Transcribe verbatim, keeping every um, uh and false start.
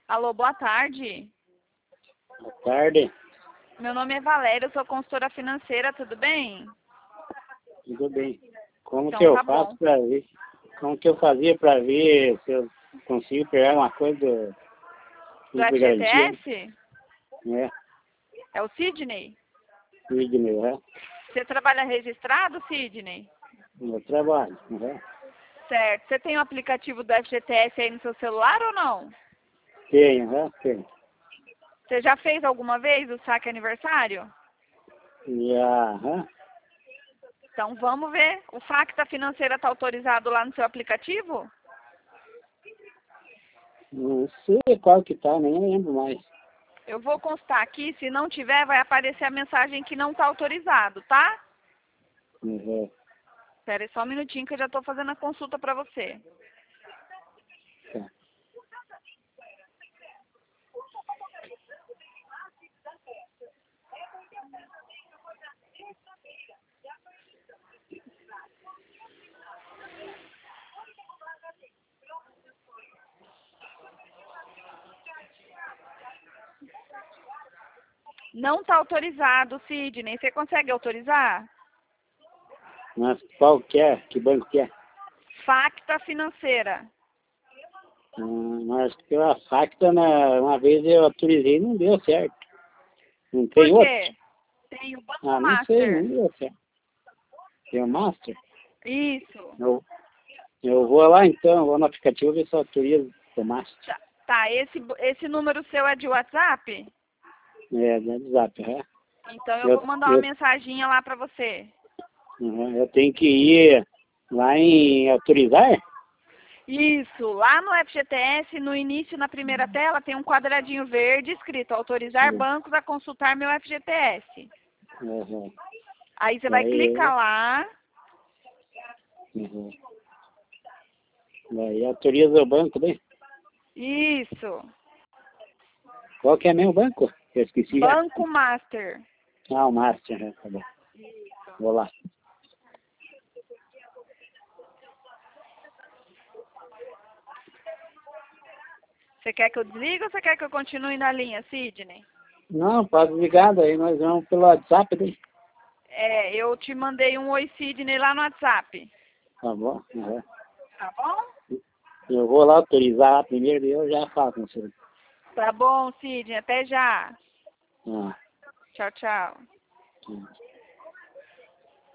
Alô, boa tarde. Boa tarde. Meu nome é Valéria, eu sou consultora financeira, tudo bem? Tudo bem. Como Então que eu tá faço bom. para ver? Como que eu fazia para ver se eu consigo pegar uma coisa do, Do de garantia? F G T S? É, É o Sidney? Sidney, é. Você trabalha registrado, Sidney? Eu trabalho, é. Certo. Você tem o aplicativo do F G T S aí no seu celular ou não? Tenho, é, tenho. Você já fez alguma vez o saque aniversário? Já, é. Então vamos ver. O Facta Financeira está autorizado lá no seu aplicativo? Não sei qual que tá, nem lembro mais. Eu vou constar aqui, se não tiver, vai aparecer a mensagem que não está autorizado, tá? Uhum. Espera aí só um minutinho que eu já estou fazendo a consulta para você. Tá. Não está autorizado, Sidney. Você consegue autorizar? Mas qual que é? Que banco que é? Facta Financeira. Hum, mas que a Facta, né, uma vez eu autorizei e não deu certo. Não Por tem outro? quê? Tem o Banco Ah, não sei, não Master. deu certo. Tem o Master? Isso. Eu, eu vou lá então, vou no aplicativo ver se autoriza o Master. Tá, tá, esse, esse número seu é de WhatsApp? É, do WhatsApp, é. Então eu Eu, vou mandar uma eu, mensaginha lá para você. uhum, eu tenho que ir lá em autorizar? Isso, lá no F G T S, no início, na primeira tela, tem um quadradinho verde escrito autorizar Sim. bancos a consultar meu F G T S. Uhum. Aí você vai Daí, clicar lá. uhum. Daí autoriza o banco, né? Isso, Qual que é meu banco? Eu esqueci já. Banco Master. Ah, o Master, né? Tá bom. Vou lá. Você quer que eu desligue ou você quer que eu continue na linha, Sidney? Não, pode ligar, daí nós vamos pelo WhatsApp, daí. É, eu te mandei um oi, Sidney, lá no WhatsApp. Tá bom? Uhum. Tá bom? Eu vou lá autorizar primeiro, daí eu já falo com você. Tá bom, Sidney, até já. Ah, Tchau, tchau. uhum.